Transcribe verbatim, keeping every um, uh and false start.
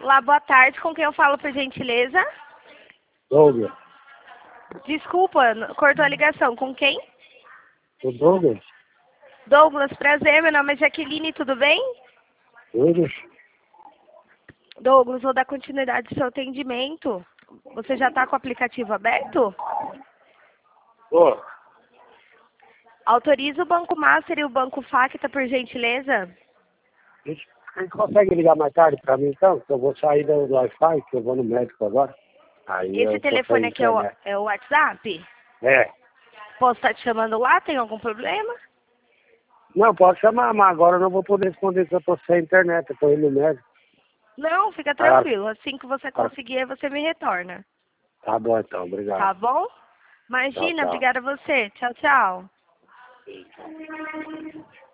Olá, boa tarde. Com quem eu falo, por gentileza? Douglas. Desculpa, cortou a ligação. Com quem? O Douglas? Douglas, prazer. Meu nome é Jaqueline, tudo bem? Douglas? Douglas, vou dar continuidade ao seu atendimento. Você já está com o aplicativo aberto? Ô, Autoriza o Banco Master e o Banco Facta, por gentileza? gente, você consegue ligar mais tarde pra mim então? Que eu vou sair do do Wi-Fi, que eu vou no médico agora. Aí Esse eu tô telefone sem aqui é o, internet. é o WhatsApp? É. Posso estar te chamando lá? Tem algum problema? Não, pode chamar, mas agora eu não vou poder responder que eu tô sem internet, eu tô indo no médico. Não, fica Ah, tranquilo. Assim que você ah, conseguir, você me retorna. tá bom então, obrigado. Tá bom? Tchau, Imagina, tchau. obrigada a você. Tchau, tchau.